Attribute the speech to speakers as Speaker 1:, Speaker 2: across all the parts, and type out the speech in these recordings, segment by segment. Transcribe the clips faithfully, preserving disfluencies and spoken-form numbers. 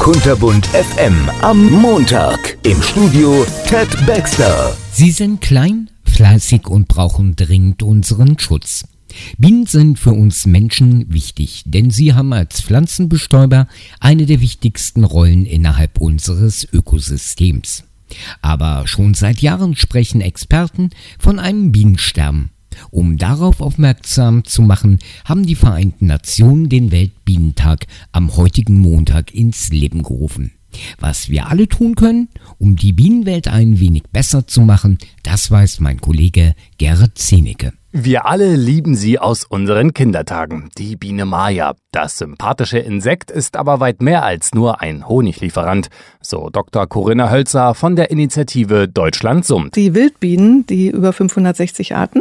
Speaker 1: Kunterbunt F M am Montag. Im Studio Ted Baxter.
Speaker 2: Sie sind klein, fleißig und brauchen dringend unseren Schutz. Bienen sind für uns Menschen wichtig, denn sie haben als Pflanzenbestäuber eine der wichtigsten Rollen innerhalb unseres Ökosystems. Aber schon seit Jahren sprechen Experten von einem Bienensterben. Um darauf aufmerksam zu machen, haben die Vereinten Nationen den Weltbienentag am heutigen Montag ins Leben gerufen. Was wir alle tun können, um die Bienenwelt ein wenig besser zu machen, das weiß mein Kollege Gerrit Zienicke.
Speaker 3: Wir alle lieben sie aus unseren Kindertagen, die Biene Maya. Das sympathische Insekt ist aber weit mehr als nur ein Honiglieferant, so Doktor Corinna Hölzer von der Initiative Deutschland summt.
Speaker 4: Die Wildbienen, die über fünfhundertsechzig Arten,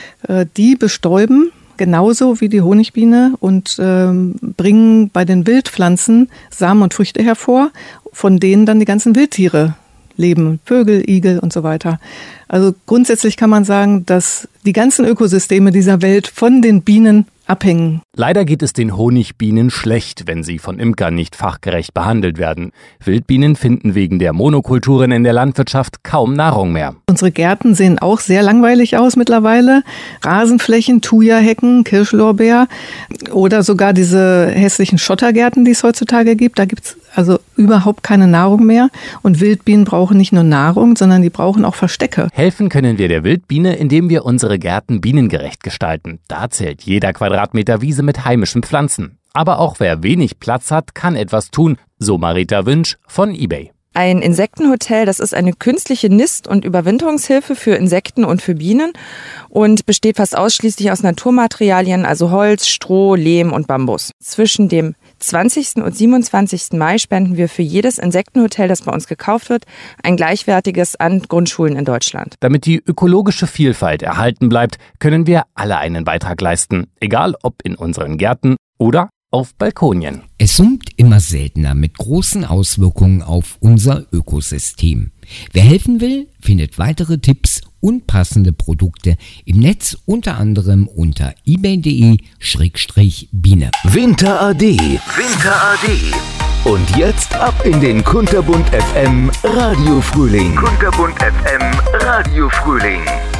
Speaker 4: die bestäuben genauso wie die Honigbiene und ähm, bringen bei den Wildpflanzen Samen und Früchte hervor, von denen dann die ganzen Wildtiere leben, Vögel, Igel und so weiter. Also grundsätzlich kann man sagen, dass die ganzen Ökosysteme dieser Welt von den Bienen abhängen.
Speaker 3: Leider geht es den Honigbienen schlecht, wenn sie von Imkern nicht fachgerecht behandelt werden. Wildbienen finden wegen der Monokulturen in der Landwirtschaft kaum Nahrung mehr.
Speaker 4: Unsere Gärten sehen auch sehr langweilig aus mittlerweile. Rasenflächen, Thuja-Hecken, Kirschlorbeer oder sogar diese hässlichen Schottergärten, die es heutzutage gibt. Da gibt es also überhaupt keine Nahrung mehr. Und Wildbienen brauchen nicht nur Nahrung, sondern die brauchen auch Verstecke.
Speaker 3: Helfen können wir der Wildbiene, indem wir unsere Gärten bienengerecht gestalten. Da zählt jeder Quadratmeter Wiese mit heimischen Pflanzen. Aber auch wer wenig Platz hat, kann etwas tun, so Marita Wünsch von eBay.
Speaker 5: Ein Insektenhotel, das ist eine künstliche Nist- und Überwinterungshilfe für Insekten und für Bienen und besteht fast ausschließlich aus Naturmaterialien, also Holz, Stroh, Lehm und Bambus. Zwischen dem zwanzigsten und siebenundzwanzigsten Mai spenden wir für jedes Insektenhotel, das bei uns gekauft wird, ein gleichwertiges an Grundschulen in Deutschland.
Speaker 3: Damit die ökologische Vielfalt erhalten bleibt, können wir alle einen Beitrag leisten, egal ob in unseren Gärten oder auf Balkonien.
Speaker 2: Es summt immer seltener mit großen Auswirkungen auf unser Ökosystem. Wer helfen will, findet weitere Tipps und passende Produkte im Netz, unter anderem unter ebay punkt de Schrägstrich Biene.
Speaker 1: Winter A D. Winter A D. Und jetzt ab in den Kunterbunt F M Radio Frühling. Kunterbunt F M Radio Frühling.